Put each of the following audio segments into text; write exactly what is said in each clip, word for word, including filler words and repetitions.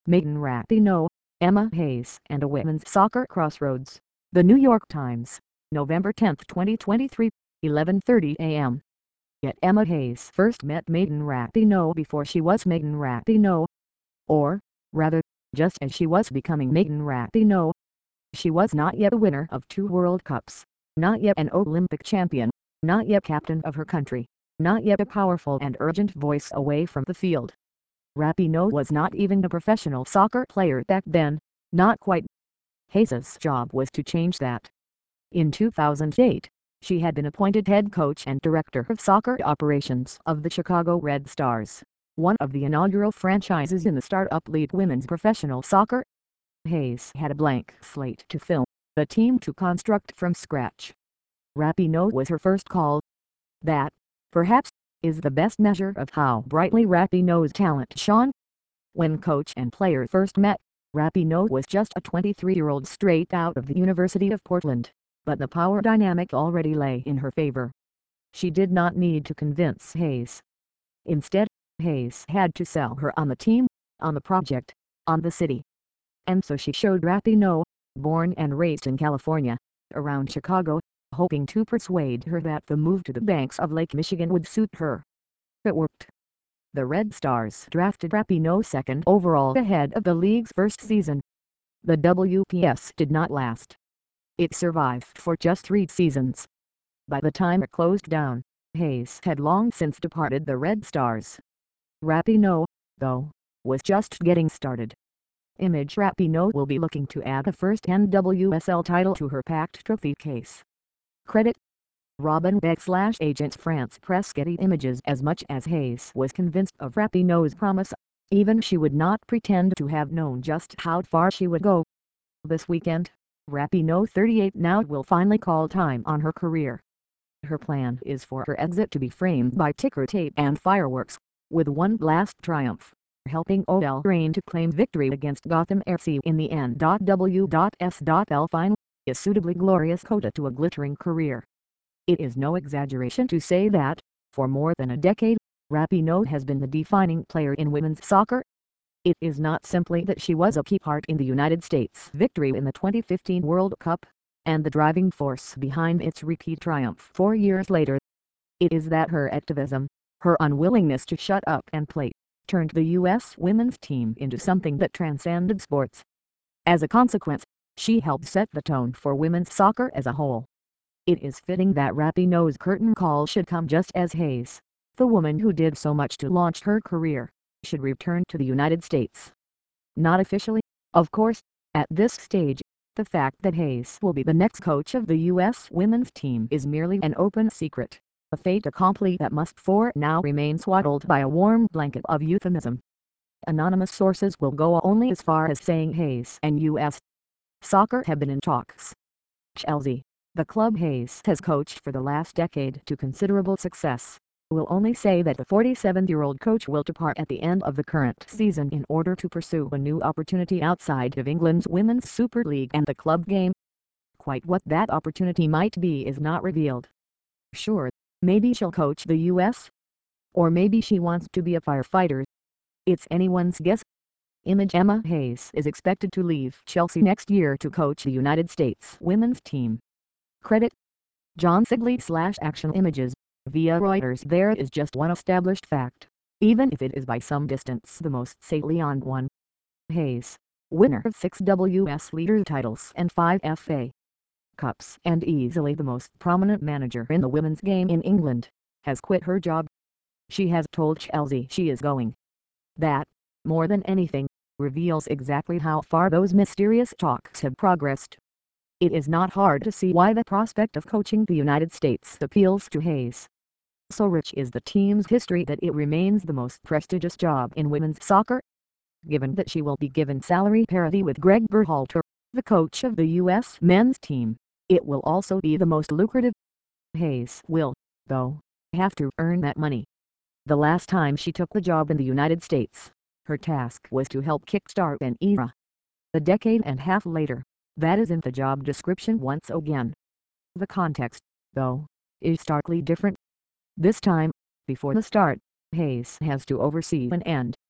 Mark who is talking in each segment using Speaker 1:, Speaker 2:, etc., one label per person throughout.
Speaker 1: Megan Rapinoe, Emma Hayes and a women's soccer crossroads. The New York Times, November tenth twenty twenty-three, eleven thirty a m Yet Emma Hayes first met Megan Rapinoe before she was Megan Rapinoe. Or, rather, just as she was becoming Megan Rapinoe. She was not yet a winner of two World Cups, not yet an Olympic champion, not yet captain of her country, not yet a powerful and urgent voice away from the field. Rapinoe was not even a professional soccer player back then, not quite. Hayes's job was to change that. In two thousand eight, she had been appointed head coach and director of soccer operations of the Chicago Red Stars, one of the inaugural franchises in the startup league women's professional soccer. Hayes had a blank slate to fill, a team to construct from scratch. Rapinoe was her first call. That, perhaps, is the best measure of how brightly Rapinoe's talent shone. When coach and player first met, Rapinoe was just a twenty-three-year-old straight out of the University of Portland, but the power dynamic already lay in her favor. She did not need to convince Hayes. Instead, Hayes had to sell her on the team, on the project, on the city. And so she showed Rapinoe, born and raised in California, around Chicago, hoping to persuade her that the move to the banks of Lake Michigan would suit her. It worked. The Red Stars drafted Rapinoe second overall ahead of the league's first season. The W P S did not last. It survived for just three seasons. By the time it closed down, Hayes had long since departed the Red Stars. Rapinoe, though, was just getting started. Image Rapinoe will be looking to add a first N W S L title to her packed trophy case. Credit: Robin Beck slash Agence France Presse. Getty Images. As much as Hayes was convinced of Rapinoe's promise, even she would not pretend to have known just how far she would go. This weekend, Rapinoe, thirty-eight now, will finally call time on her career. Her plan is for her exit to be framed by ticker tape and fireworks, with one last triumph helping O L Reign to claim victory against Gotham F C in the N W S L final, a suitably glorious coda to a glittering career. It is no exaggeration to say that, for more than a decade, Rapinoe has been the defining player in women's soccer. It is not simply that she was a key part in the United States' victory in the twenty fifteen World Cup, and the driving force behind its repeat triumph four years later. It is that her activism, her unwillingness to shut up and play, turned the U S women's team into something that transcended sports. As a consequence, she helped set the tone for women's soccer as a whole. It is fitting that Rapinoe's curtain call should come just as Hayes, the woman who did so much to launch her career, should return to the United States. Not officially, of course, at this stage. The fact that Hayes will be the next coach of the U S women's team is merely an open secret, a fait accompli that must for now remain swaddled by a warm blanket of euphemism. Anonymous sources will go only as far as saying Hayes and U S soccer have been in talks. Chelsea, the club Hayes has coached for the last decade to considerable success, will only say that the forty-seven-year-old coach will depart at the end of the current season in order to pursue a new opportunity outside of England's Women's Super League and the club game. Quite what that opportunity might be is not revealed. Sure, maybe she'll coach the U S, or maybe she wants to be a firefighter. It's anyone's guess. Image. Emma Hayes is expected to leave Chelsea next year to coach the United States women's team. Credit: John Sigley slash Action Images. Via Reuters. There is just one established fact, even if it is by some distance the most salient one. Hayes, winner of six W S leader titles and five F A Cups and easily the most prominent manager in the women's game in England, has quit her job. She has told Chelsea she is going. That, more than anything, reveals exactly how far those mysterious talks have progressed. It is not hard to see why the prospect of coaching the United States appeals to Hayes. So rich is the team's history that it remains the most prestigious job in women's soccer. Given that she will be given salary parity with Greg Berhalter, the coach of the U S men's team, it will also be the most lucrative. Hayes will, though, have to earn that money. The last time she took the job in the United States, her task was to help kickstart an era. A decade and a half later, that isn't the job description once again. The context, though, is starkly different. This time, before the start, Hayes has to oversee an end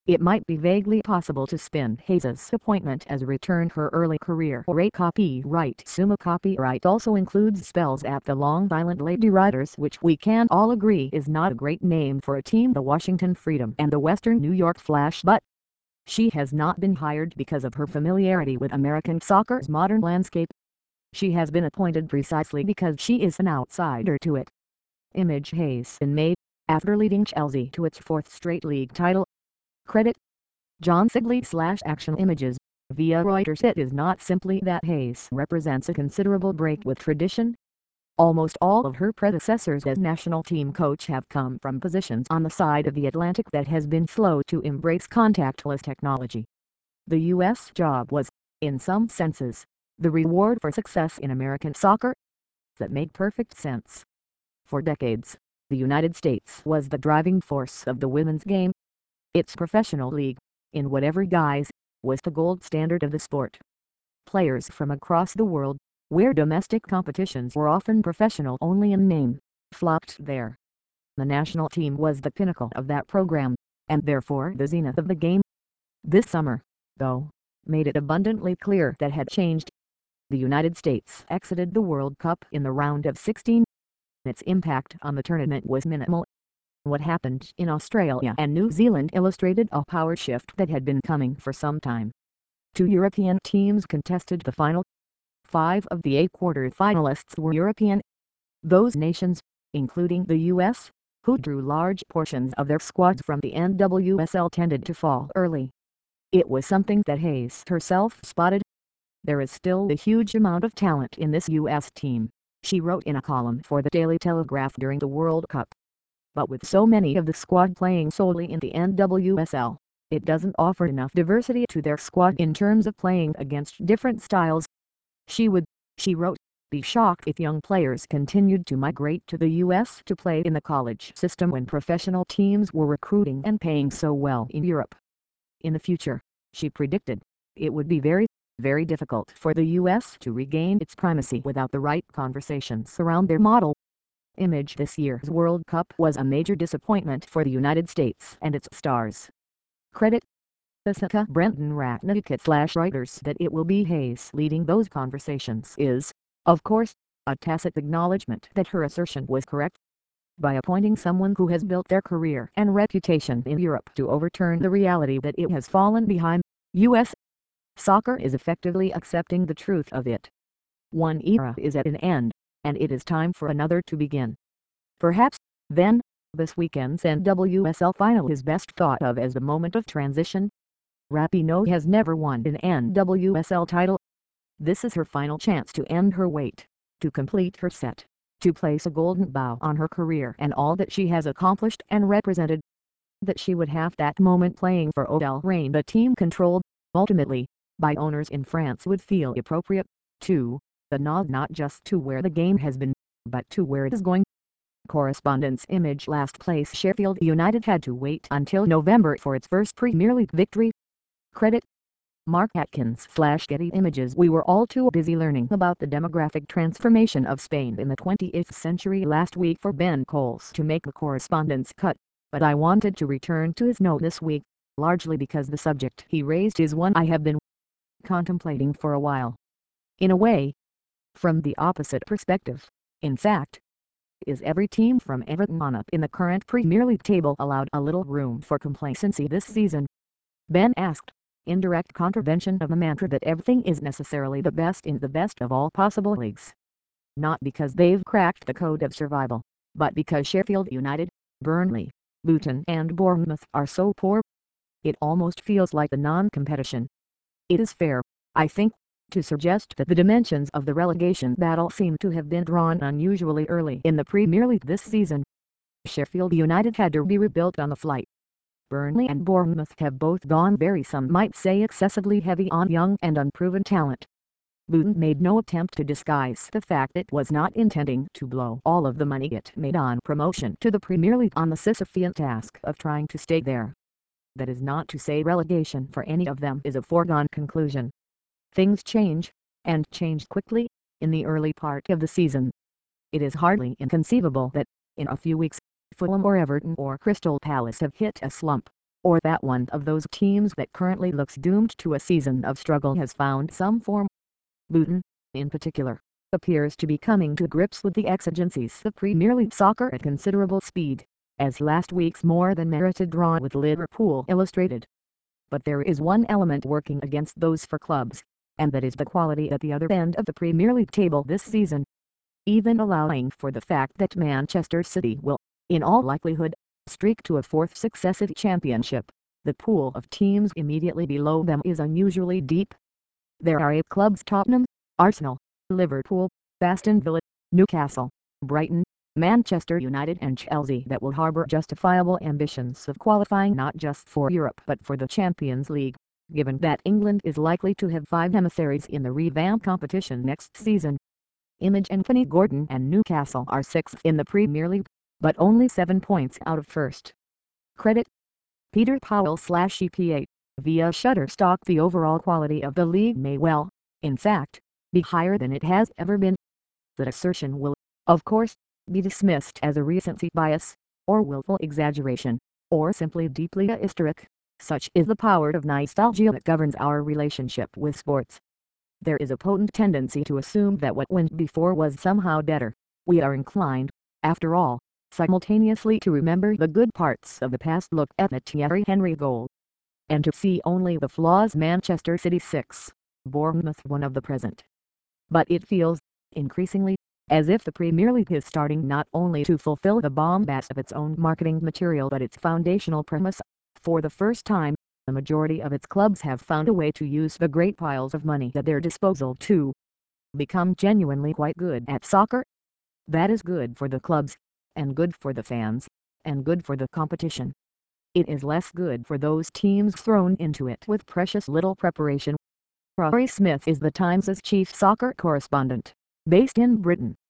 Speaker 1: it might be vaguely possible to spin Hayes' appointment as a return her early career or a copyright. Summa copyright also includes spells at the Long Island Lady Riders, which we can all agree is not a great name for a team. The Washington Freedom and the Western New York Flash, but she has not been hired because of her familiarity with American soccer's modern landscape. She has been appointed precisely because she is an outsider to it. Image Hayes in May, after leading Chelsea to its fourth straight league title. Credit John Sigley slash Action Images, via Reuters. It is not simply that Hayes represents a considerable break with tradition. Almost all of her predecessors as national team coach have come from positions on the side of the Atlantic that has been slow to embrace contactless technology. The U S job was, in some senses, the reward for success in American soccer. That made perfect sense. For decades, the United States was the driving force of the women's game. Its professional league, in whatever guise, was the gold standard of the sport. Players from across the world, where domestic competitions were often professional only in name, flocked there. The national team was the pinnacle of that program, and therefore the zenith of the game. This summer, though, made it abundantly clear that had changed. The United States exited the World Cup in the round of sixteen. Its impact on the tournament was minimal. What happened in Australia and New Zealand illustrated a power shift that had been coming for some time. Two European teams contested the final. Five of the eight quarter-finalists were European. Those nations, including the U S, who drew large portions of their squads from the N W S L, tended to fall early. It was something that Hayes herself spotted. There is still a huge amount of talent in this U S team, she wrote in a column for the Daily Telegraph during the World Cup. But with so many of the squad playing solely in the N W S L, it doesn't offer enough diversity to their squad in terms of playing against different styles. She would, she wrote, be shocked if young players continued to migrate to the U S to play in the college system when professional teams were recruiting and paying so well in Europe. In the future, she predicted, it would be very, very difficult for the U S to regain its primacy without the right conversations around their model. Image This year's World Cup was a major disappointment for the United States and its stars. Credit Jessica Brenton Ratnakit slash Reuters. That it will be Hayes leading those conversations is, of course, a tacit acknowledgement that her assertion was correct. By appointing someone who has built their career and reputation in Europe to overturn the reality that it has fallen behind, U S soccer is effectively accepting the truth of it. One era is at an end, and it is time for another to begin. Perhaps, then, this weekend's N W S L final is best thought of as a moment of transition. Rapinoe has never won an N W S L title. This is her final chance to end her wait, to complete her set, to place a golden bow on her career and all that she has accomplished and represented. That she would have that moment playing for Odell Reign, a team controlled, ultimately, by owners in France, would feel appropriate, too. The nod not just to where the game has been, but to where it is going. Correspondence Image Last place Sheffield United had to wait until November for its first Premier League victory. Credit Mark Atkins slash Getty Images. We were all too busy learning about the demographic transformation of Spain in the twentieth century last week for Ben Coles to make the correspondence cut, but I wanted to return to his note this week, largely because the subject he raised is one I have been contemplating for a while. In a way, from the opposite perspective, in fact. Is every team from Everton on up in the current Premier League table allowed a little room for complacency this season? Ben asked, in direct contravention of the mantra that everything is necessarily the best in the best of all possible leagues. Not because they've cracked the code of survival, but because Sheffield United, Burnley, Luton and Bournemouth are so poor. It almost feels like a non-competition. It is fair, I think, to suggest that the dimensions of the relegation battle seem to have been drawn unusually early in the Premier League this season. Sheffield United had to be rebuilt on the fly. Burnley and Bournemouth have both gone very, some might say excessively heavy on young and unproven talent. Luton made no attempt to disguise the fact it was not intending to blow all of the money it made on promotion to the Premier League on the Sisyphean task of trying to stay there. That is not to say relegation for any of them is a foregone conclusion. Things change, and change quickly, in the early part of the season. It is hardly inconceivable that, in a few weeks, Fulham or Everton or Crystal Palace have hit a slump, or that one of those teams that currently looks doomed to a season of struggle has found some form. Luton, in particular, appears to be coming to grips with the exigencies of Premier League soccer at considerable speed, as last week's more than merited draw with Liverpool illustrated. But there is one element working against those four clubs, and that is the quality at the other end of the Premier League table this season. Even allowing for the fact that Manchester City will, in all likelihood, streak to a fourth successive championship, the pool of teams immediately below them is unusually deep. There are eight clubs: Tottenham, Arsenal, Liverpool, Aston Villa, Newcastle, Brighton, Manchester United and Chelsea that will harbour justifiable ambitions of qualifying not just for Europe but for the Champions League, given that England is likely to have five emissaries in the revamped competition next season. Image Anthony Gordon and Newcastle are sixth in the Premier League, but only seven points out of first. Credit Peter Powell slash E P A, via Shutterstock. The overall quality of the league may well, in fact, be higher than it has ever been. That assertion will, of course, be dismissed as a recency bias, or willful exaggeration, or simply deeply hysteric. Such is the power of nostalgia that governs our relationship with sports. There is a potent tendency to assume that what went before was somehow better. We are inclined, after all, simultaneously to remember the good parts of the past, look at the Thierry Henry goal, and to see only the flaws. Manchester City six, Bournemouth one of the present. But it feels, increasingly, as if the Premier League is starting not only to fulfill the bombast of its own marketing material but its foundational premise. For the first time, the majority of its clubs have found a way to use the great piles of money at their disposal to become genuinely quite good at soccer. That is good for the clubs, and good for the fans, and good for the competition. It is less good for those teams thrown into it with precious little preparation. Rory Smith is the Times' chief soccer correspondent, based in Britain.